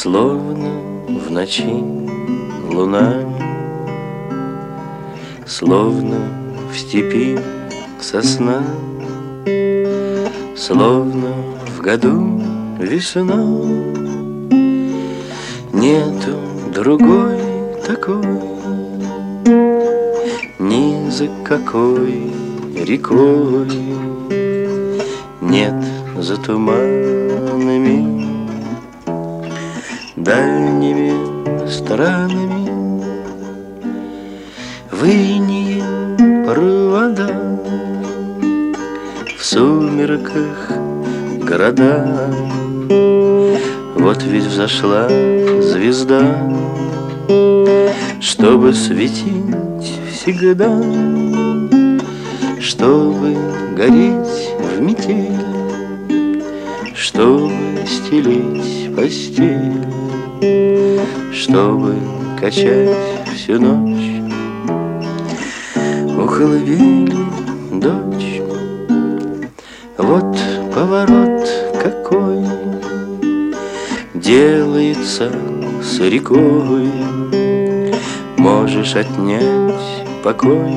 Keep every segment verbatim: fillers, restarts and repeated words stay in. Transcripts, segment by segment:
Словно в ночи луна, словно в степи сосна, словно в году весна. Нету другой такой, ни за какой рекой. Нет за туманами, дальними странами, в инее провода, в сумерках города. Вот ведь взошла звезда, чтобы светить всегда, чтобы гореть в метель, чтобы стелить постель, чтобы качать всю ночь у колыбели дочь. Вот поворот какой делается с рекой. Можешь отнять покой,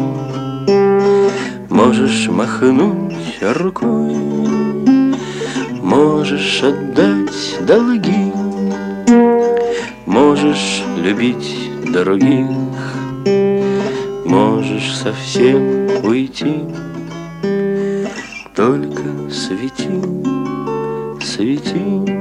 можешь махнуть рукой, можешь отдать долги, можешь любить других, можешь совсем уйти. Только свети, свети.